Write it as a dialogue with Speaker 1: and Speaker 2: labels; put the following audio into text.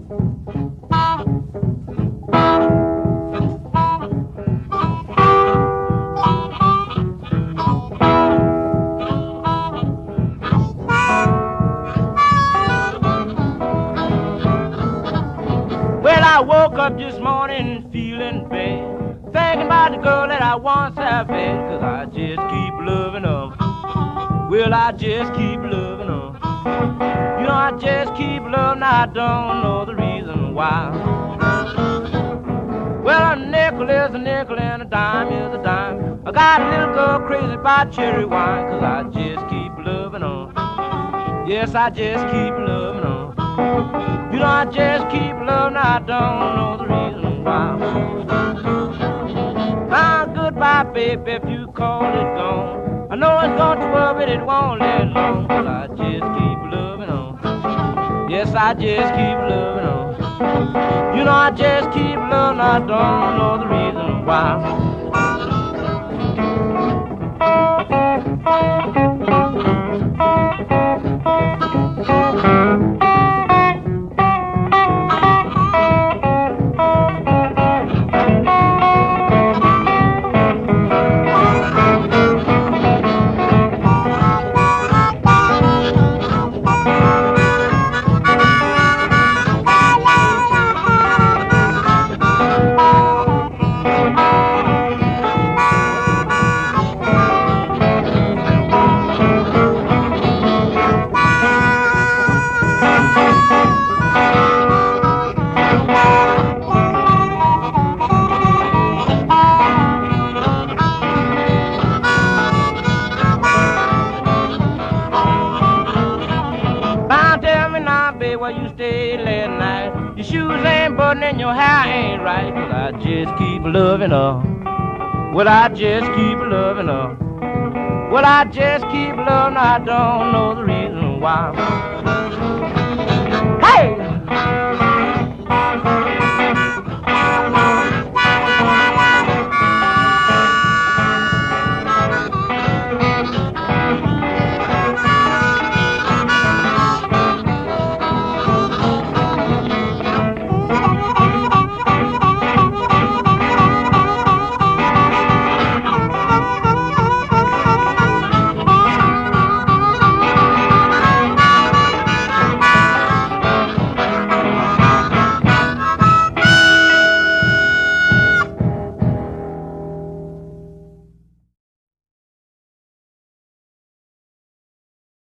Speaker 1: Well, I woke up this morning feeling bad, thinking about the girl that I once have had, 'cause I just keep loving her. Well, I just keep loving her. You know, I just keep loving her, I don't know the reason why. Well, a nickel is a nickel and a dime is a dime. I got a little girl crazy about cherry wine, 'cause I just keep loving her. Yes, I just keep loving her. You know, I just keep loving her, I don't know the reason why. Now, goodbye, baby, if you call it gone. I know it's gone to work, but it won't last long, 'cause I just keep loving her. Yes, I just keep loving her. You know, I just keep loving her, I don't know the reason why. Where you stayed last night? Your shoes ain't buttoning, your hair ain't right. Well, I just keep loving her. Well, I just keep loving her. Well, I just keep loving her, I don't know the reason why.